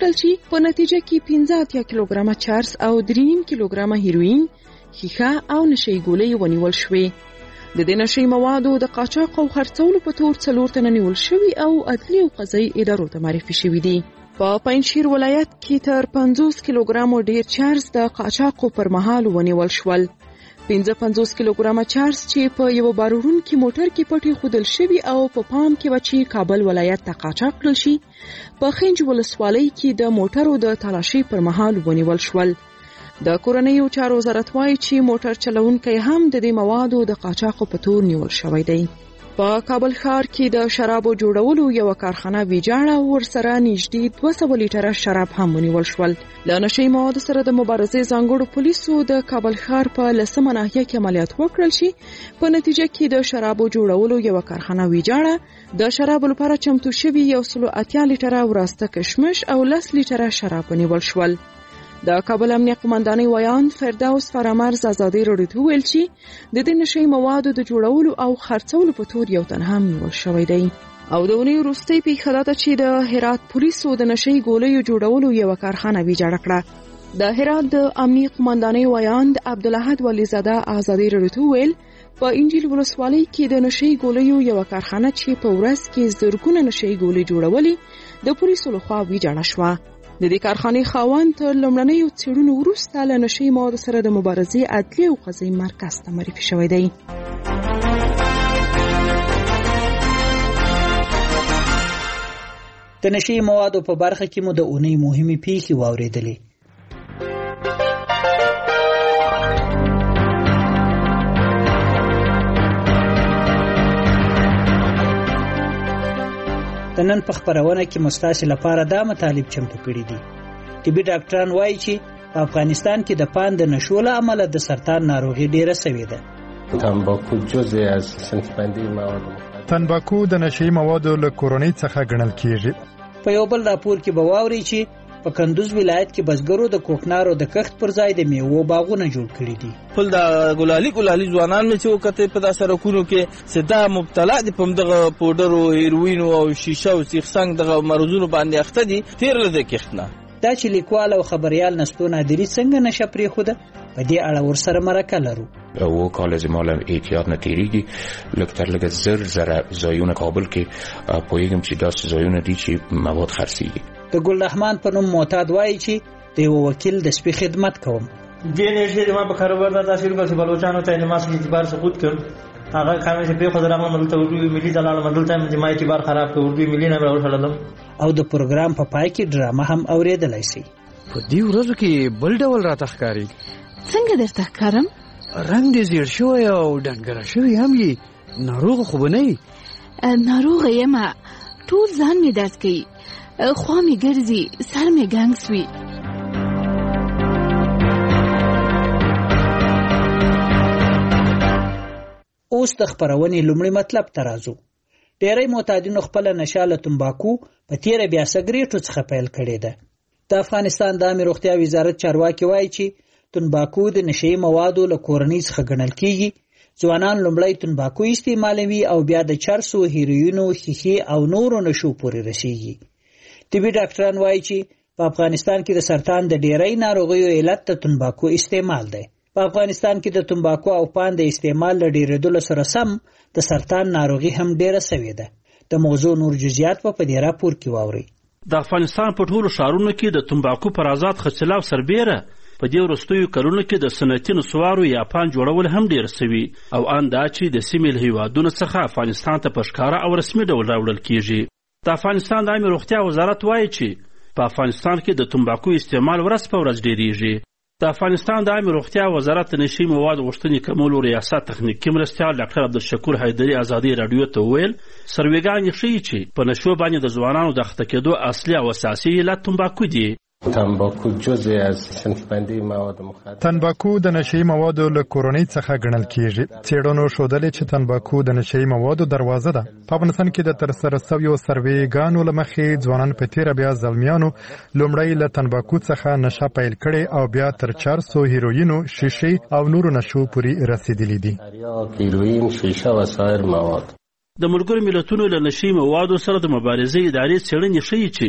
کړل چې په نتیجه کې 15 کیلوګرامه چرس او 3.5 کیلوګرامه هیروین، ښیښه او نشي ګولۍ ونیول شوې. د دې نشي موادو د قاچاق او خرڅولو په تور 4 تنه نیول شوي او عدلي او قضایي ادارو ته معرفي شوي دي. په پنجشیر ولایت کې تر 50 کیلوګرامو ډیر چرس د قاچاقو پر مهال ونیول شول. 55 کیلوګرامه چرس چې په یو بارورونکي موټر کې پټي خودل شوي او په پام کې وچی کابل ولایت ته قاچاق کړل شي، په خنج ولسوالۍ کې د موټرو د تلاشي پر مهال ونیول شول. د کورنیو چارو وزارت وایي چې موټر چلونکي هم د دې موادو د قاچاقو په تور نیول شوی دی. په کابل ښار کې د شرابو جوړولو یو کارخانه ویجاړه او ورسره نږدې 200 لیټره شراب هم ونیول شول. له نشي موادو سره د مبارزې ځانګړو پولیسو د کابل ښار په 10 ناحیه کې عملیات وکړل شي. په نتیجه کې د شرابو جوړولو یو کارخانه ویجاړه، د شرابو لپاره چمتو شوي 180 لیټره وراسته کشمش او 10 لیټره شراب ونیول شول. د کابل امنیه قومندانۍ ویاند فردوس فرامرز ازادي راډیو ته ویل چې د دې نشي موادو د جوړولو او خرڅولو په تور یو تن هم نیول شوی دی. او د اونۍ وروستۍ پیښه دا چې د هرات پولیسو د نشي ګولیو جوړولو یو کارخانه ویجاړه کړه. د هرات د امنیه قومندانۍ ویاند عبدالاحد ولیزاده ازادي راډیو ته ویل په انجیل ولسوالۍ کې د نشي ګولیو یو کارخانه چې په ورځ کې زرګونه نشي ګولۍ جوړولې د پولیسو لخوا ویجاړه شوه. د دې کارخانې خاوند تر لومړنیو څېړنو وروسته له نشي موادو سره د مبارزې عدلي او قضایي مرکز ته معرفي شوی دی. د نشي موادو په برخه کې مو د اونۍ مهمې پیښې واورېدلې. د نن په خبرونه کې مستاسي لپاره دا مطالب چمتو کړي دي. طبي ډاکټران وایي چې په افغانستان کې د پان د نشو له امله د سرطان ناروغي ډیره شوې ده. تنباکو جزء از صنف بندی مواد مخدر. تنباکو د نشي موادو له کورنۍ څخه ګڼل کیږي. په یو بل راپور کې به واوري چې په کندوز ولایت کې بزګرو د کوکنارو د کښت پر ځای د میوو باغونه جوړ کړي دي. خپل د ګلالي ځوانان مې چې وکړي په داسې سرکونو کې سدا مبتلا دي په دغه پودرو، هیروین او شیشه او سیخ څنګه دغه مرزونو باندې اخته دي. تیر لده کښتنه دا چې لیکوال او خبريال نستو نادری څنګه نشه پرې خوده په دې اړه ورسره مرکه لرو. او کالج مال احتیاط نه تیریږي لکه لږ زر زایونه کابل کې پویګم چې داس زایونه دي چې مواد خرڅيږي. د ګل رحمان په نوم معتاد وایي چې د یو وکیل د سپي خدمت کوم. دې نشي ما په کاروبار د تاثیر کوي بلوچستان ته نماز کې اعتبار سقوط کړ. هغه کامه چې په خدای رحمان ملته اردو ملي دلال مدلته چې ما اعتبار خراب کړ، اردو ملي نه راوړل. او د پروګرام په پای کې ډرامه هم اوریدلای شي. په دې ورځو کې بل ډول راته ښکاری. څنګه درته ښکارم؟ رنگ دې زیړ شوی او ډنګره شوی هم یې. ناروغ خو به نه یې؟ ناروغ یم، ټول ځان مې درد کوي، خوا مې ګرځي، سر مې ګنګ سوي. اوس د خبرونې لومړی مطلب ته راځو. ډېری معتادینو خپل نشه له تمباکو په تیره بیا سګریټو څخه پیل کړې ده. د افغانستان د عامه روغتیا وزارت چارواکي وایي چې تمباکو د نشي موادو له کورنۍ څخه ګڼل کیږي. ځوانان لومړی تمباکو استعمالوي او بیا د چرسو، هیروینو، ښیښې او نورو نشو پورې رسیږي. طبي ډاکټران وایي چې په افغانستان کې د سرطان د ډېری ناروغیو علت د تمباکو استعمال دی. په افغانستان کې د تمباکو او پان د استعمال له ډېرېدلو سره سم د سرطان ناروغي هم ډېره شوې ده. د موضوع نور جزئیات په دې راپور کې واورئ. د افغانستان په ټولو ښارونو کې د تمباکو پر آزاد خرڅلاو سربیره په دې وروستیو کلونو کې د صنعتي نسوارو یا پان جوړول هم ډېر سوي او ان دا چې د سیمې له هیوادونو څخه افغانستان ته په ښکاره او رسمي ډول راوړل کیږي. د افغانستان د عامه روغتیا وزارت وایي چې په افغانستان کې د تمباکو استعمال ورځ په ورځ ډېریږي. د افغانستان د عامه روغتیا وزارت د نشي موادو غوښتنې کمولو ریاست تخنیکي مرستیال ډاکټر عبدالشکور حیدري ازادي راډیو ته وویل سروېګانې ښیي چې په نشو باندې د ځوانانو د اخته کېدو اصلي او اساسي علت تمباکو دي. تنباکو جزء از صنف بندی مواد مخدر. تنباکو د نشي موادو له کورنۍ څخه ګڼل کیږي. څېړنو ښودلې چې تنباکو د نشي موادو دروازه ده. په افغانستان کې د ترسره شویو سروېګانو له مخې ځوانان په تیره بیا زلمیانو لومړی له تنباکو څخه نشه پیل کړي او بیا تر چرسو، هیروینو، شیشې او نورو نشو پورې رسیدلي دي. هیروین، شیشه و سایر مواد. د ملګرو ملتونو له نشي موادو سره د مبارزې ادارې څېړنې ښیي چې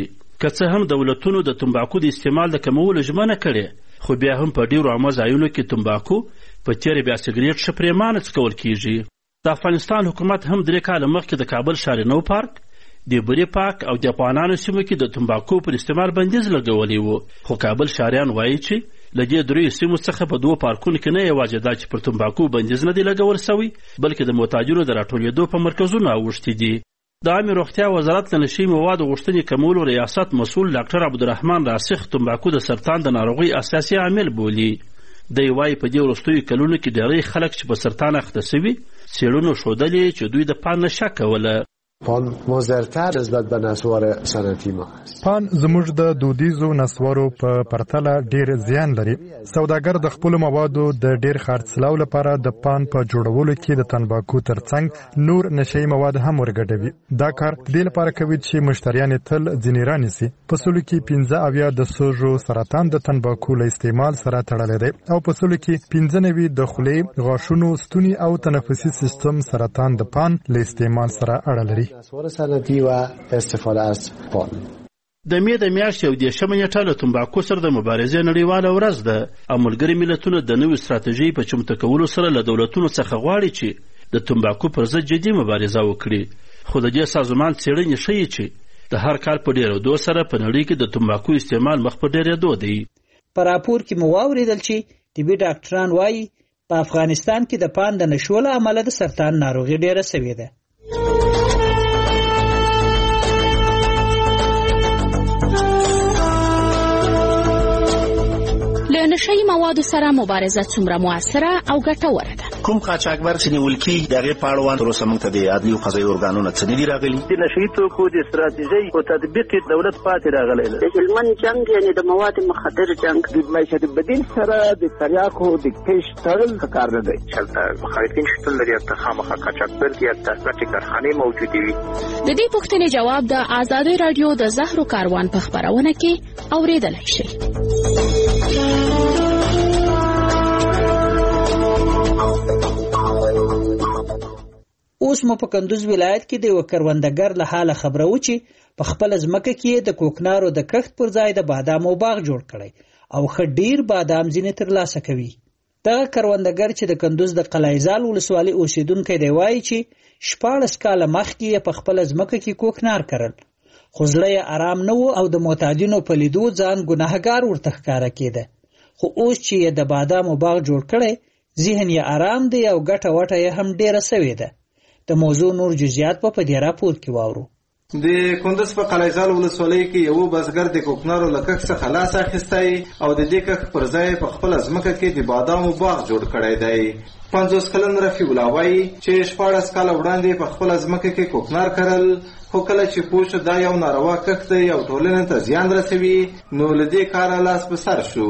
که څه هم دولتونو د تمباکو د استعمال د کمولو ژمنه کړې، خو بیا هم په ډېرو عامه ځایونو کې تمباکو په تیره بیا سګرېټ ښه پرېمانه څکول کېږي. د افغانستان حکومت هم 3 کاله مخکې د کابل شارنو پارک، د بری پاک او د افغانانو سیمو کې د تمباکو پر استعمال بندیز لګولی و، خو کابل شاریان وایي چې له دې 3 سیمو څخه په 2 پارکونو کې نه یوازې دا چې پر تمباکو بندیز نه دی لګول سوی، بلکې د معتادینو د راټولېدو په مرکزونو اوښتي دي. د عامې روغتیا وزارت له نشي موادو غوښتنې کمولو ریاست مسؤل ډاکټر عبدالرحمن راسخ تمباکو د سرطان د ناروغۍ اساسي عامل بولي. دی وایي په دې وروستیو کلونو کې ډېری خلک چې په سرطان اخته سوي څېړنو ښودلې چې دوی د پان نشه کوله. پان مضرتر نسبت به نسوار صنعتي ما است. پان زموږ د دودیزو نسوارو په پرتله ډیر زیان لري. سوداګر د خپل موادو د ډیر خرڅلاو لپاره د پان په جوړولو کې د تنباکو ترڅنګ نور نشئی مواد هم ورګډوي. دا کار د لپاره کوي چې مشتریان تل ځینې رانیسي. په سلو کې 15 د سوژو سرطان د تنباکو له استعمال سره تړلی دی او په سلو کې 15 د خولې، غاښونو، ستوني او تنفسي سیستم سرطان د پان له استعمال سره اړه لري. نسوار صنعتي و استفاده از پان. د مې د میاشتې 18 نیټه له تمباکو سره د مبارزې نړیواله ورځ ده او ملګري ملتونه د نوې ستراتیژۍ په چمتو کولو سره له دولتونو څخه غواړي چې د تمباکو پر ضد جدي مبارزه وکړي. خو د دې سازمان څېړنې ښیي چې د هر کال په ډېرېدو سره په نړۍ کې د تمباکو استعمال مخ په ډېرېدو دی. په راپور کې مو واورېدل چې طبي ډاکټران وایي په افغانستان کې د پان د نشو له امله د سرطان ناروغي ډېره سوې ده. له نشئی موادو سره مبارزه څومره موثره او ګټوره ده؟ کوم قاچاقبر چې نیول کېږي د هغې په اړوند تر اوسه موږ ته د عدلي او قضایي ارګانونه څه نه دي راغلي. د نشهي توکو د استراتیژۍ او تطبیق دولت پاتې راغلی ده. د هلمند جنګ یعنې د مواد مخدر جنګ د معیشت بدیل سره د تریاکو د کش تړل کار نه دی. هلته مخالفین شتون لري، هلته خامخا قاچاقبر دي، هلته غټې کارخانې موجودې وي. د دې پوښتنې جواب د ازادۍ راډیو د زهرو کاروان په خپرونه کې اورېدلی شئ. اوس مو په کندوز ولایت کې د یو کروندګر له حاله خبره و چې په خپل ځمکه کې د کوکنارو د کښت پر ځای د بادامو باغ جوړ کړی او ښه ډیر بادام ځینې ترلاسه کوي. دغه کروندګر چې د کندوز د قلعهزال ولسوالۍ اوسیدونکی دی وایي چې 14 کاله مخکې یې په خپل ځمکه کې کوکنار کرل، خو زړه یې ارام نه و او د معتادینو په لیدو ځان ګناهګار ورته ښکاره کېده. خو اوس چې یې د بادامو باغ جوړ کړی ذهن یې ارام دی او ګټه وټه یې هم ډیره سوې ده. د موضوع نور جزئیات په دې راپور کې واورو. د کندوز په قلعهزال ولسوالۍ کې یو بزګر د کوکنارو له کښت څخه لاس اخیستی او د دې کښت پر ځای په خپله ځمکه کې د بادامو باغ جوړ کړی دی. 50 کلن رفیع الله وایي چې 14 کاله وړاندې په خپله ځمکه کې کوکنار کرل، خو کله چې پوه شو دا یو ناروا کښت دی او ټولنې ته زیان رسوي نو له دې کاره لاس په سر شو.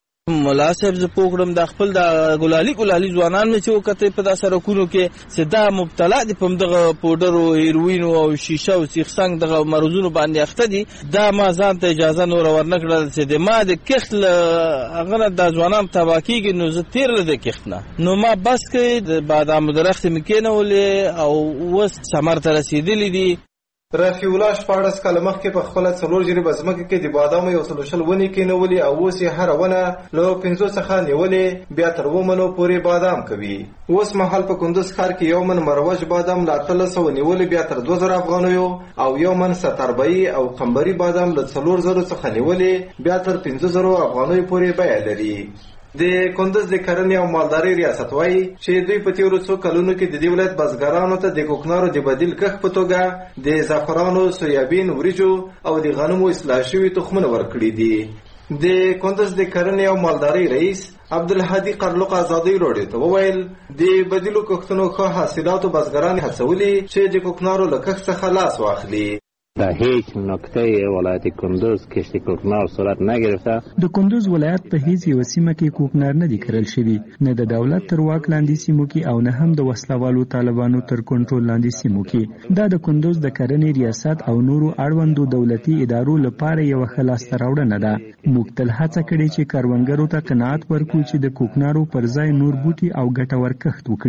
ملا صاحب زه پوه کړم د خپل د ګلالي ځوانان مې چې وکتې په دا سړکونو کې چې دا مبتلا دي په همدغه پوډرو، هیروینو او شیشه او سیخ سنګ دغه مرضونو باندې اخته دي. دا ما ځان ته اجازه نوره ورنه کړله چې د ما د کښت له هغه نه دا ځوانان تباه کېږي نو زه تېر له د کښت نه نو ما بس کړې د بادامو درختې مې کېنولې او اوس ثمر ته رسېدلي دي. رفیع الله 14 کاله مخکې په خپله 4 جریبه ځمکه کې د بادامو 100 ونې کېنولې او اوس یې هره ونه له 5 څخه نیولې بیا تر 2 منو پورې بادام کوي. اوس مهال په کندوز ښار کې یو من مروج بادام له 1300 نیولې بیا تر 2000 افغانیو او یو من ستربایي او قمبري بادام له 4000 څخه نیولې بیا تر 5000 افغانیو پورې بیه لري. د کندوز د کرنې او مالدارۍ ریاست وایي چې دوی په تیرو څو کلونو کې د دې ولایت بزګرانو ته د کوکنارو د بدیل کښت په توګه د زعفرانو، سویابین، وریجو او د غنمو اصلاح شوي تخمونه ورکړي دي. د کندوز د کرنې او مالدارۍ رئیس عبدالهادي قرلوق ازادۍ راډیو ته وویل د بدیلو کښتونو ښه حاصلاتو بزګران هڅولي چې د کوکنارو له کښت څخه لاس واخلي. در هیچ نقطه ولایت کندوز کشت کوکنار صورت نگرفته. د کندوز ولایت په هیڅ یو سیمه کې کوکنار نه دی کرل شوی، نه د دولت تر واک لاندې سیمو کې او نه هم د وسلوالو طالبانو تر کنټرول لاندې سیمو کې. دا د کندوز د کرنې ریاست او نورو اړوندو دولتي ادارو لپاره یو ښه لاسته راوړنه ده. موږ تل هڅه کړې چې کروندګرو ته قناعت ورکړو چې د کوکنارو پر ځای نور بوټي او ګټور کښت وکړي.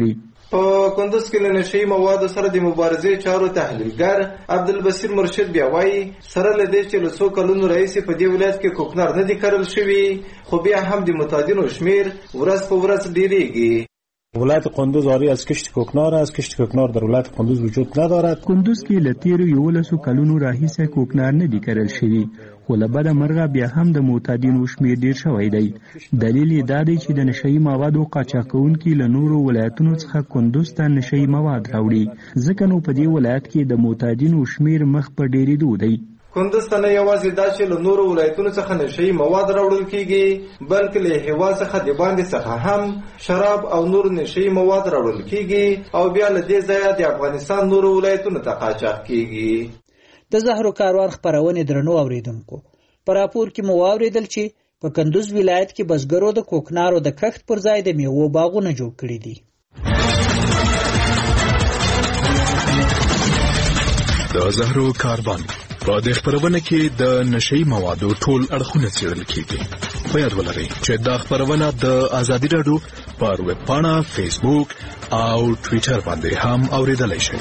په کندوز کې له نشهیي موادو سره د مبارزې چارو تحلیلګر عبدالبصیر مرشد بیا وایي سره له دې چې له څو کلونو راهیسې په دې ولایت کې کوکنار نه دي کرل شوي خو بیا هم د متادینو شمیر ورځ په ورځ ډیریږي. ولایت قندوز عاری از کشت کوکنار است. کشت کوکنار در ولایت قندوز وجود ندارد. کندوز کې له تیرو 11 کلونو راهیسې کوکنار نه دي کرل شوي خو له بده مرغه بیا هم د معتادینو شمیر ډیر شوی دی. دلیل یې دا دی چې د نشهیي موادو قاچاقونکي له نورو ولایتونو څخه کندوز ته نشهیي مواد راوړي ځکه نو په دې ولایت کې د معتادینو شمیر مخ په ډیریدو دی. کندوز ته نه یوازې دا چې له نورو ولایتونو څخه نشهیي مواد راوړل کیږي بلکې له هیواد څخه د باندې څخه هم شراب او نور نشهیي مواد راوړل کیږي او بیا له دې ځایه د افغانستان نورو ولایتونو ته قاچاق کیږي. د زهرو کاروان خپرونې درنو اوریدونکو په راپور کې مو واوریدل چې په کندوز ولایت کې بزګرو د کوکنارو د کښت پر ځای د میوو باغونه جوړ کړي دي. د زهرو کاروان په دې خپرونه کې د نشهیي موادو ټول اړخونه څېړل کیږي. په یاد ولرئ چې دا خپرونه د ازادي راډیو پر ویب پاڼه، فیسبوک او ټویټر باندې هم اوریدلای شئ.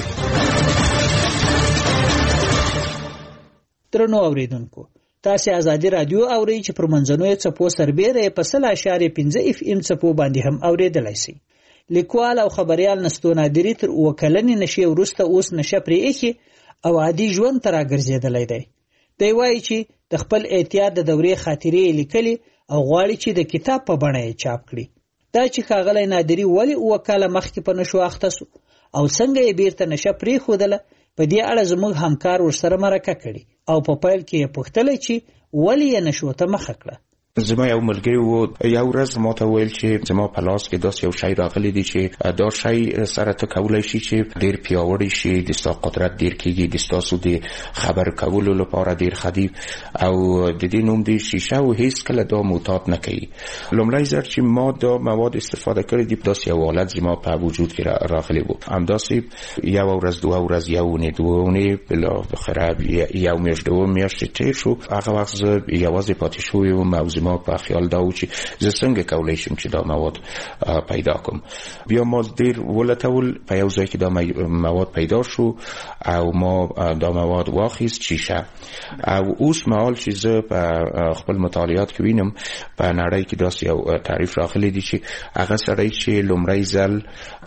درنو اوریدونکو تاسو ازادي رادیو اورئ چې پر منځنوي څپو سربېره په 0.5 FM څپو باندې هم اوریدلای شئ. لیکوال او خبريال نستو نادری تر وکلنې نشي ورسته اوس نشه پرې اخی او عادي ژوند تر راګرځیدلای دی. دی وایي چې د خپل احتیاط د دورې خاطرې لیکلي او غواړي چې د کتاب په بڼه یې چاپ کړي. دا چې ښاغلی نادری ولې وکاله مخکې په نشو اخته سو او څنګه یې بیرته نشه پرېښودله په دې اړه زموږ همکار ورسره مرکه کړي او په پیل کې یې پوښتلی چې ولې یې نشو ته مخه کړه. زما یو ملګری و یو ورځ ما ته ویل چې زما په لاس کې داس یو شی راغلی دی چې دا شی سره ته کولای شي چې ډیر پیاوړی شي د ستا قدرت ډیر کېږي د ستاسو د خبر کولو لپاره ډیر خدي او د دې نوم دی شیشه او هیڅ کله دا معتاد نه کوي. لومړی ځل چې ما دا مواد استفاده کړی دی داس یو حالت زما په وجود کې راغلی و همداسې یو ورځ دوه ورځ یو بلا بخره یو میاشت دوه میاشتې تیر شو. هغه وخت زه یوازې پاتې شوی وم ما په خیال دا و چې زه څنګه کولی شم چې دا مواد پیدا کوم. بیا ما ډیر ولټول په یو ځای کې دا مواد پیدا شو او ما دا مواد واخیست شیشه او اوس مهال چې زه په خپل مطالعات کې وینم په نړۍ کې داسې یو تعریف راغلی دی چې هغه سړی چې لومړی ځل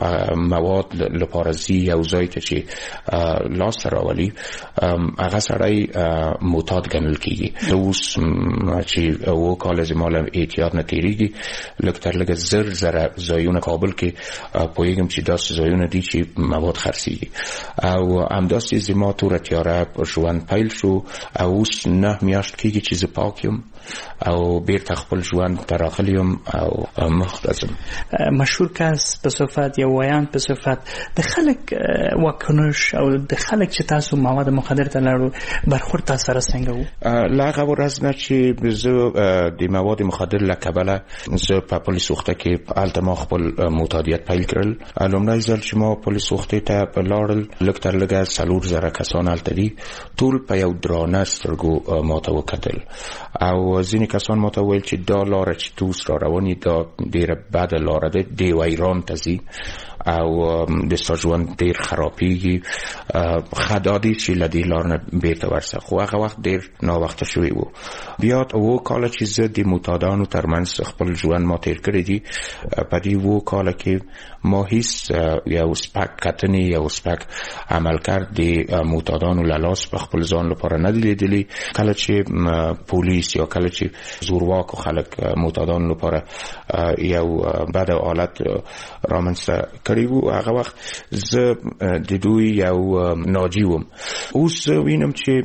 مواد لپاره ځي یو ځای ته چې لاس راولي هغه سړی معتاد ګڼل کېږي. اوس چې وکاله زما له احتیاط نه تېرېږي لږ تر لږه زر ځایونه کابل کې پوهېږم چې داسې ځایونه دي چې مواد خرڅېږي او همداسې زما توره تیاره ژوند پیل شو او اوس 9 میاشت کېږي چې زه پاک یم او بیرته خپل ژوند ته راغلی یم او مخ ته ځم. مشهور کس به صفت یا ویاند به صفت د خلک واکنش او د خلک چې تاسو مواد مخدر ته لاړو برخورد تاسو سره څنګه و؟ له هغه ورځ نه چې زه د مواد مخدر له کبله زه په پولیس وخته کې هلته ما خپل معتادیت پیل کړل. لومړی ځل چې ما پولیس وخته ته لاړل لږ تر لږه 4,000 کسان هلته دي ټول په یو درانه سترګو ماته وکتل او ځینې کسان ماته ویل چې دا لاره چې تو اوس را روان یې دا ډېره بده لاره ده دیو ایران ته ځي او د ستا ژوند ډېر خرابېږي ښه دا دی چې له دې لار نه بېرته ورسه. خو هغه وخت ډېر ناوخته شوی و. بیا 2 کاله چې زه د معتادانو ترمنځ خپل ژوند ما تېر کړی دي په دې 2 کاله کې ما هیڅ یو سپک کتنې یو سپک عملکرد د معتادانو له لاس په خپل ځان لپاره نه دی لیدلی. کله چې پولیس یا کله چې زورواکو خلک معتادانو لپاره یو بد حالت رامنځته کړی و هغه وخت زه د دوی یو ناجی وم. اوس وینم چې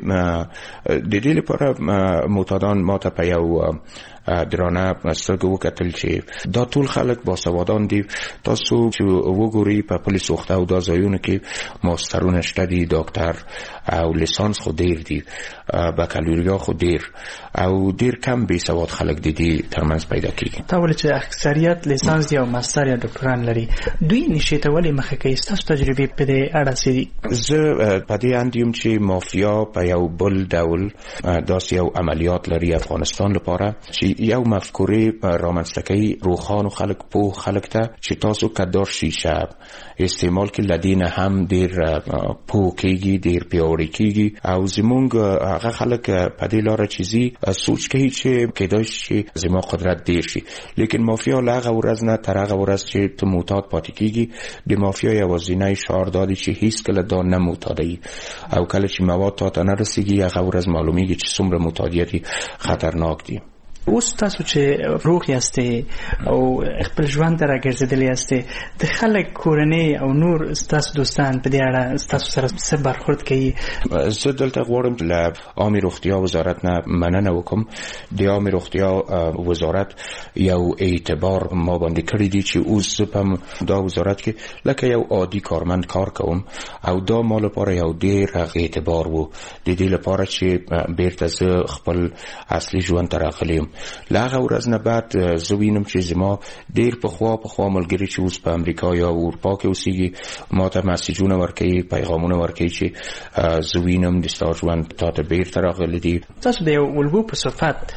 د دې لپاره معتادان ماته په یو درانه سترګو وکتل چې دا ټول خلک باسوادان دي. تاسو چې وګورئ په پولیس وخته او دا ځایونه کې ماسترونه شته دي ډاکټر او لیسانس خو ډیر دي بکالوریا خو ډیر او ډیر کم بې سواد خلک دي ترمنځ پیدا کیږي. تا ول چې اکثریت لیسانس یا ماستر یا ډاکټران لري دوی نشي ته ولې مخه کوي؟ ستاسو تجربې په دې اړه څه دي؟ زه په دې اندیم چې مافیا په یو بل ډول داسې یو عملیات لري افغانستان لپاره چې یو مفکورې رامنځته کوي روښانو خلک پوه خلک ته چې تاسو کدار شیشه استعمال کې لدین هم ډیر پوه کېږي ډیر پیاوړی کېږي او زمونږ هغه خلک په دې لاره چیزي سوچ کوي چې کېدای شي زما قدرت ډیر شي لیکن مافیا له هغه ورځ نه تر هغه ورځ چې ته معتاد پاتې کېږي د مافیا یوازینی شعار دا دی چې هیڅ کله دا نه معتادی او کله چې مواد تا ته نه رسیږي هغه ورځ معلومیږي چې څومره معتادیت خطرناک دی. اوس تاسو چې روغ یاستئ او خپل ژوند ته راګرځېدلي یاستئ د خلک کورنۍ او نور ستاسو دوستان په دې اړه ستاسو سره څه برخورد کوي؟ زه دلته غواړم له عامې روغتیا وزارت نه مننه وکړم. د عامې روغتیا وزارت یو اعتبار ما باندې کړی دی چې اوس زه په دا وزارت کې لکه یو عادي کارمند کار کوم او دا ما لپاره یو ډېر اعتبار و د دې لپاره چې بیرته زه خپل اصلي ژوند ته راغلی یم. لاغه ورځ نه بعد زه وینم چې زما ډیر پخوا ملګري چې اوس په امریکا یا اروپا کې اوسېږي ما ته مسیجونه ورکوي پیغامونه ورکوي چې زه وینم د ستا ژوند تا ته بیرته راغلی دی. تاسو د یو الګو په صفت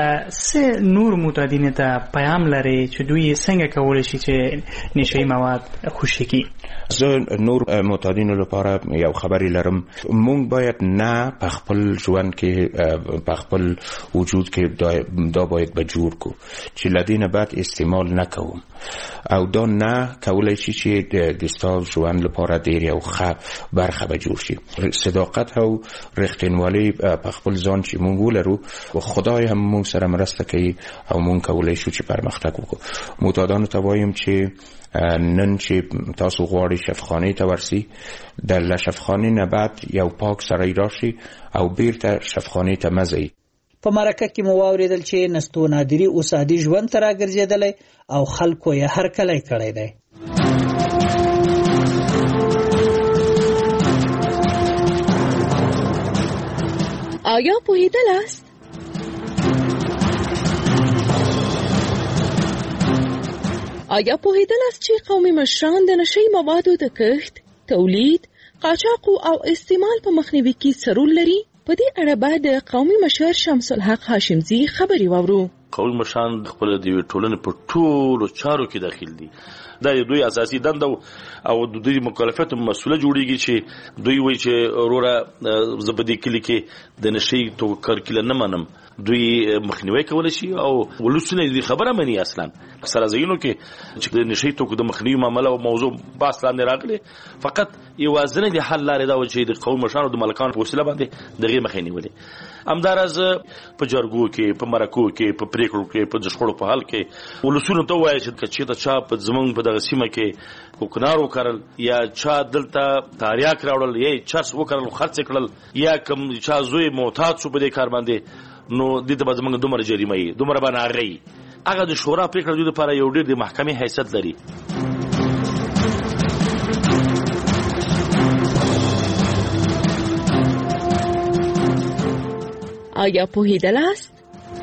څه نور معتادینو ته پیغام لرئ چې دوی څنګه کولی شي چې نشهیي مواد خوشې کړي؟ زه نور معتادینو لپاره یو خبرې لرم. مونږ باید نه په خپل ژوند کې په خپل وجود کې دا باید به جوړ کو چې لدینه بعد استعمال نکوم او دا نه کولای شي چې د ستا ژوند لپاره ډېر یو ښه برخه به جوړ شي. صداقت او رښتینولي په خپل ځان چې مونږ ولرو و خدای هم مونږ سره مرسته کوي او مونږ کولای شو چې پرمختګ وکړو. معتادانو ته وایم چې نن چې تاسو غواړئ شفاخانې ته ورسئ د شفاخانې نه بعد یو پاک سړی راشي او بیرته شفاخانې ته مه ځئ. په مرکه کې مو واورېدل چې نستو نادري اوس عادي ژوند ته راګرځېدلی او خلکو یې هرکلی کړی دی. آیا پوهېدلاست؟ آیا پوهېدلاست چې قومي مشران د نشهیي موادو د کښت، تولید، قاچاق او استعمال په مخنیوي کې څه رول لري؟ په دې اړه باید د قومي مشر شمس الحق هاشمزي خبري واورو. قومي مشران خپل د ټولنې په ټولو چارو کې داخل دي. دا دوی اساسي دنده او د دوی مکلفیت مسؤلیت جوړیږي چې دوی وایي چې وروره زبدي کلی کې د نشي تو کرکل نه منم دوی مخنیوي کول شي او ولسونه دې خبره مني. اصلا سره زینو کې چې د نشي تو د مخنیوي معاملې او موضوع باس لاندې راغلي فقط یوازنه د حل لارې دا و چې د قومي مشرانو د ملکانو په وسیله باندې دغه مخنیوي همدارز په جرګو کې په مرکو کې په پریکړو کې په شخړو په حل کې ولسونه ته وایي چې ته چا په زمونږ په دغه سیمه کې کوکنار وکړل یا چا دلته تاریاک راوړل یا چرس وکړل خرڅ کړل یا کوم چا زوی معتاد شو په دې کار باندې نو د دې په زمونږ دومره جریمه یې دومره باندې غي هغه د شورا پریکړه د لپاره یو ډېر د محکمې حیثیت لري. آیا پوهېدلاست؟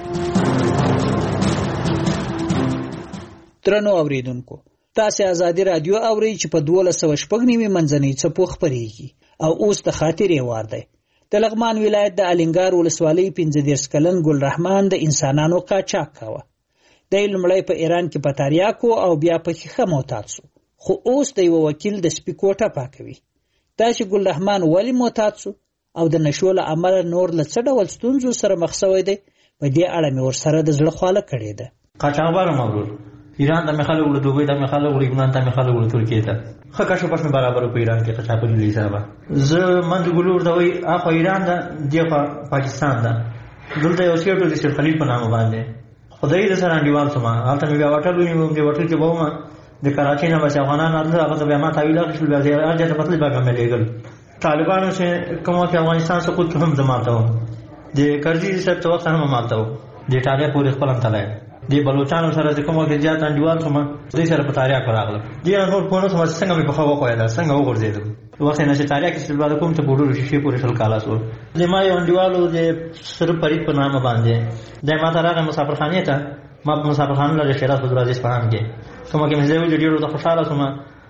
درنو اوریدونکو تاسو آزادي رادیو اورئ چې په 1290 منځنۍ څپو خپرېږي او اوس د خاطرې وار دی. د لغمان ولایت د الینګار ولسوالۍ 15 کلن ګل رحمان د انسانانو قاچاق کاوه. د لمړی په ایران کې په تاریاکو او بیا په خیخه معتاد شو خو اوس د یو وکیل د سپیکوټه پاکوي. دا چې ګل رحمان ولی معتاد شو او د نشو له امله نور له څه ډول ستونزو سره مخ شوی دی په دې اړه مې ورسره د زړه خواله کړې ده. قاچاقبر مغرور ایران ته مخاله وړو دوبۍ ته مخاله وړو لبنان ته مخاله وړو ترکیه ته خکه شو پښه برابر په ایران کې قاچاقبر لري صاحب زه منځ ګلور ته وای اخو ایران ده دی پاکستان ده دلته یو سیټو د خلیل په نامه باندې خدای دې سره انډیوال سما حالت مې بیا وټل وینم دې وټل کې بوم د کراچۍ نه بس افغانان راځي هغه بیا ما تاویل خپل بیا ارجه ته مطلب هغه مې لګل طالبانو چې کومه چې افغانستان سقوط هم زماته و د کرزي سره تو وخت هم مالته و د ایټالیا پورې خپل انتلای د بلوچستان سره چې کومه کې زیات انډیوال سما د سره په تاریخ راغله دی نور په نو سم څنګه مې په خوا وقایدا څنګه وګرځیدم وخت نه چې تاریخ کې بعد کوم ته بورو شي پورې ټول کالا سو د ما یو انډیوالو د سر پرې په نامه باندې د ما ترغه مسافرخانه ته ما مسافرخانه له شهرت په درازي اسپان کې کومه کې مې زه ویل ډیرو د خوشاله سم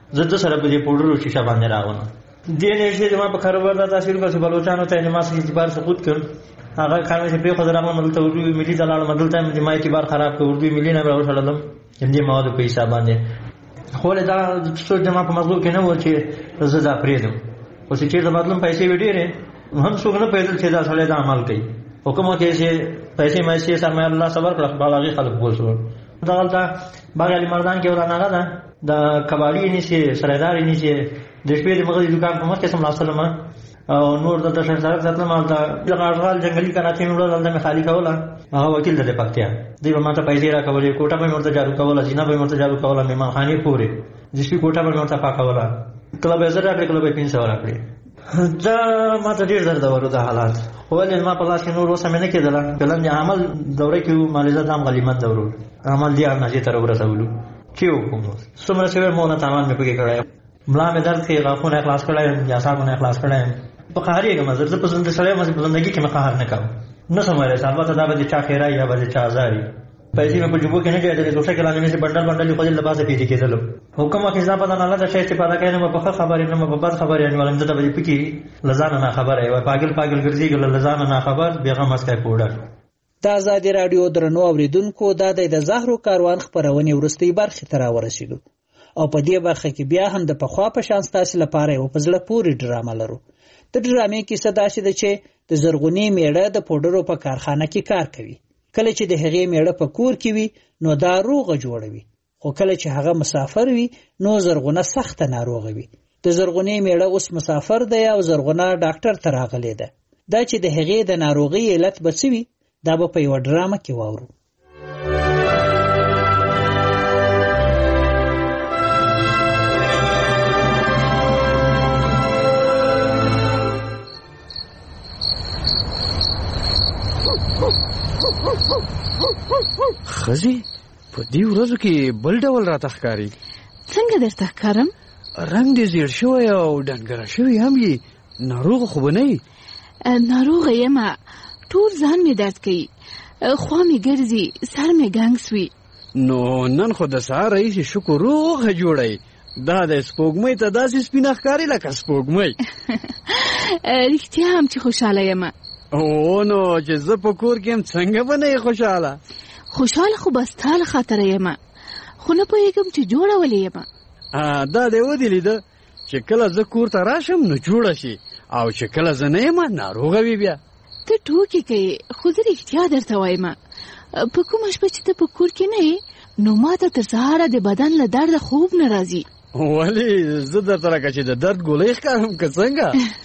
زه د سره په دې پوډرو شیشه باندې راغلم. دې نشي ما په کاروبار د تاثیر په بلوچستان ته ما سره اعتبار سقوط کړ. هغه کار مې په خو درامه مدل ته اردو ملي دلال مدل ته د ما اعتبار خراب کړ. اردو ملي نه راوړلم دې مواد په حساب باندې. خو له دا څو جما په موضوع کې نه و چې زه دا پریدم. او چې د مطلب پیسې وډیره هم څو نه پیدل چې دا سره د عمل کوي. حکومت کې چې پیسې مې سي سره الله صبر کړ بالاغي خلک بوسو. دا غلطه باغ علي مردان کې ورانه ده د کباړي نشي سردار نشي د شپې د مغزي دکان په مخ کې سم لاسلمه او نور د تشکر ځاتله مال دا اشغال جنگلي کراچي نور دلته مې خالی کوله. هغه وکیل د پکتیا دی به ماته پیسې راکولې کوټه به مرته جارو کوله جنا به مرته جارو کوله مېمان خاني پورې د شپې کوټه به مرته پاکوله کله به زړه کړې کله به 500 راکړې. دا ماته ډیر درد ورو د حالات ولې ما په لاس کې نور وسمه نه کېدله. کلم د عمل دوره کې مالزه دام غلیمت دورو عمل دی نه تر ورسولو کیو کوم څومره چې مونږ تمام مې پکې کړای ملا مې درد کې غاښونه اخلاص کړای یا صاحبونه اخلاص کړای په قهري کې مزه په زنده سره مې په زندګي کې مقهر نه کاوه نه سماره البته دا به چا خیرای یا به چا ازاري پیسې مې په جوبو کې نه کېدلې دوسه کې لاندې مې بندل بندل په دې لباسه پیډي کېدل. حکم کې ځا پتا نه لاله چې استفاده کوي نه په خبرې نه په بد خبرې نه ولم ته به پکې لزان نه خبره وي پاگل پاگل ګرځي ګل لزان نه خبر بیغه مسکای پوډر. د آزادي رادیو درنو اوریدونکو د زهرو کاروان خبرونه ورستۍ برخه تر ورسېدو او په دې برخه کې بیا هم د پخوا په شان تاسو لپاره یو پزله پوری ډرامه لرو. د ډرامې کې صدا شته چې د زرغونی میړه د پودرو په کارخانه کې کار کوي. کله چې د هغې میړه په کور کې وي نو دا روغه جوړوي خو کله چې هغه مسافر وي نو زرغونه سخت ناروغه وي. د زرغونی میړه اوس مسافر دی او زرغونه ډاکټر ته راغلی ده. دا چې د هغې د ناروغي علت بچوي دا به په یو ډرامه کې واورو. خزي په دې ورځو کې بل ډول راته ښکاري. څنګه درته ښکارم؟ رنګ دې زیړ شوی او ډنګره شوی هم یې. ناروغه خو به نه یې؟ ناروغه یم ټول ځان مې درد کوي خوا مې ګرځي سر مې ګنګ سوي. نو نن خو د سهار راهیسې شکر روغه جوړی. دا د سپوږمۍ ته داسې سپینه ښکاري لکه سپوږمۍ. رښتیا هم چې خوشحاله یم. او نو چې زه په کور کې یم څنګه به نه یې خوشحاله؟ خوشحاله خو به ستا له خاطره یم خو نه پوهېږم چې جوړه ولې یم. دا دې ودې لیده چې کله زه کور ته راشم نو جوړه شي او چې کله زه نه یم ناروغه وي. بیا ته ټوکې کوې خو زه رښتیا درته وایم په کومه شپه چې ته په کور کې نه یې نو ما ته تر سهاره د بدن له درده خوب نه راځي. ولې زه درته لکه چې د درد ګولۍ ښکارم که څنګه؟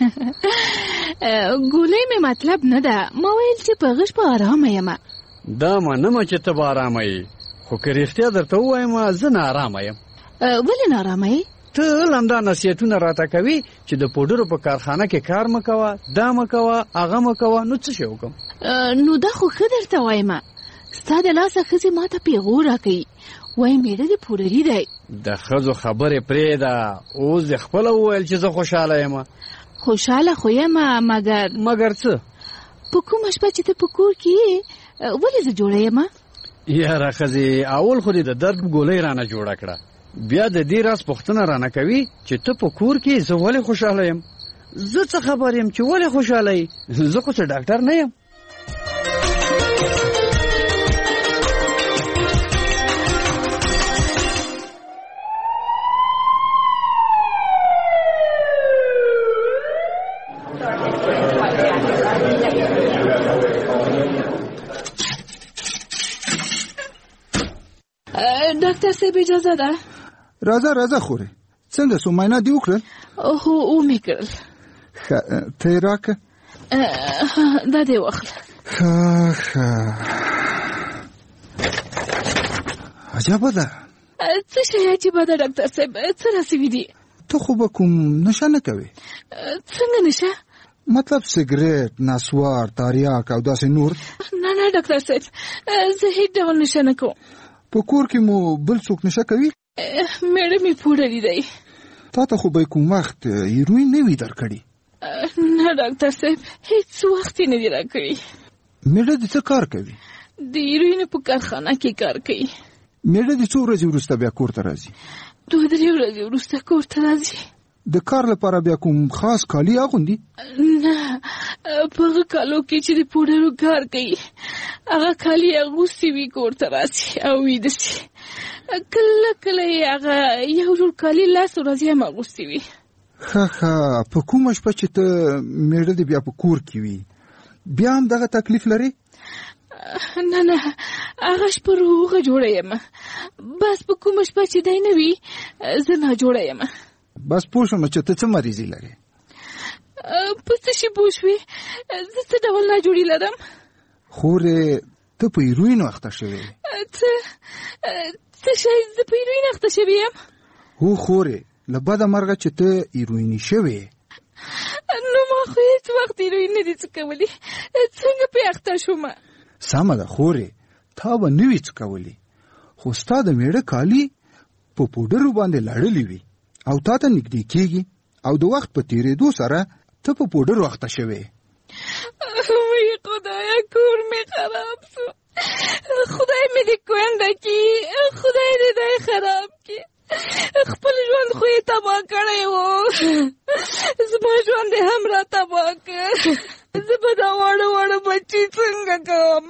ګولۍ مې مطلب نه ده ما ویل چې په غش په ارامه یم. دا منمه چې ته به ارامه یې خو که رښتیا درته ووایم زه نه ارامه یم. ولې نه ارامه یې؟ ته همدا نصیحتونه راته کوي چې د پوډرو په کارخانه کې کار مه کوه دا مه کوه هغه مه کوه. نو څه شی وکړم؟ نو دا خو ښه درته وایم ستا د لاسه ښځې ما ته پیغور راکوي وایي میړه دې پوډري دی. د ښځو خبرې پرېږده اوس دې خپله وویل چې زه خوشحاله یم. خوشحاله خو یم مګر څه؟ په کومه شپه چې ته په کور کې یې ولې زه جوړه یم؟ یاره ښځې اول خو دې د درد ګولۍ رانه جوړه کړه بیا د دې راز پوښتنه رانه کوي چې ته په کور کې زه ولې خوشحاله یم. زه څه خبر یم چې ولې خوشحاله یې؟ زه خو څه ډاکټر نه یم. ډاکټر صاحب اجازه ده؟ راځه خوره څنګه سو معاینه دی وکړل؟ هو مې کړل. ته یې راکړه؟ دا دې واخله. عجبه ده. څه شی عجیبه ده ډاکټر صاحب څه راسوي دي؟ ته خو به کوم نشه نه کوې؟ څنګه نشه؟ مطلب سګریټ نسوار تاریاک او داسې نور؟ نه ډاکټر صاحب زه هیڅ ډول نشه نه کوم. په کور کې مو بل څوک نشه کوي؟ میړه مې پوډري دی. تا ته خو به کوم وخت هیروین نه وي درکړي؟ نه ډاکټر صاحب هیڅ وخت نه دی راکړي. میړه دې څه کار کوي؟ د هیروین په کارخانه کې کار کوي. میړه دې څو ورځې وروسته بیا کور ته راځي؟ 2-3 ورځې وروسته کور ته راځي. د کار لپاره بیا کوم خاص کالي اغوندي؟ نه، په هغه کالو کې چې د پوډرو کار کوي هغه کالي اغوستي وي کور ته راسي او ویده سي. کله کله یې هغه یو جوړ کالي 10 ورځې هم اغوستي وي. ښه په کومه شپه چې ته میړه دې بیا په کور کې وي بیا هم دغه تکلیف لري؟ نه هغه شپه روغه جوړه یم، بس په کومه شپه چې دی نه وي زه ناجوړه یم. بس پوه شوم چې ته څه مریضي لرې. په څه شي پوه شوې؟ زه څه ډول ناجوړي لرم؟ خورې ته په هیروین اخته شوې. څه شی؟ زه په هیروین اخته شوې یم؟ هو خورې، له بده مرغه چې ته هیرویني شوې. نو ما خو هېڅ وخت هیروین نه دي څکولي، څنګه پې اخته شوم؟ سمه ده خورې، تا به نه وي څکولي، خو ستا د میړه کالي په پوډرو باندې لړلي وي او تا ته نږدې کېږي او د وخت په تېرېدو سره ته په پوډرو اخته شوې. وی خدایا کور مې خراب شو، خدای مې دې کونډه کړي، خدای دې دی خراب کړي. خپل ژوند خو یې تباه کړی و، زما ژوند یې هم را تباه کړ. زه به دا واړه بچي څنګه کوم؟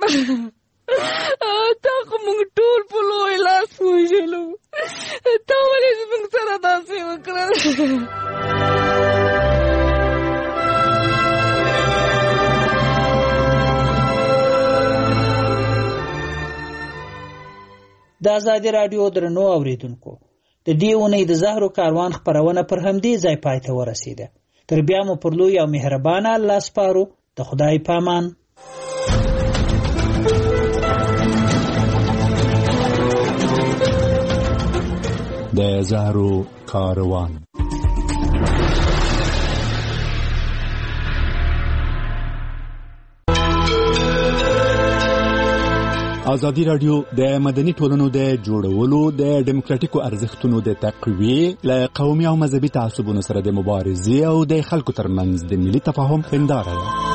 تا خو موږ ټول په لوی لاس وژلو، تا ولې زموږ سره داسې وکړل؟ د ازادي راډیو درنو اوریدونکو، د دې اونۍ د زهرو کاروان خپرونه پر همدې ځای پای ته ورسېده. تر بیا مو پر لوی او مهربانه الله سپارو. د خدای پامان. د زهرو کاروان. ازادي راډیو د مدني ټولنو د جوړولو د ډیموکراټیکو ارزښتونو د تقویې له قومي او مذهبي تعصبونو سره د مبارزې او د خلکو ترمنځ د ملي تفاهم هنداره ده.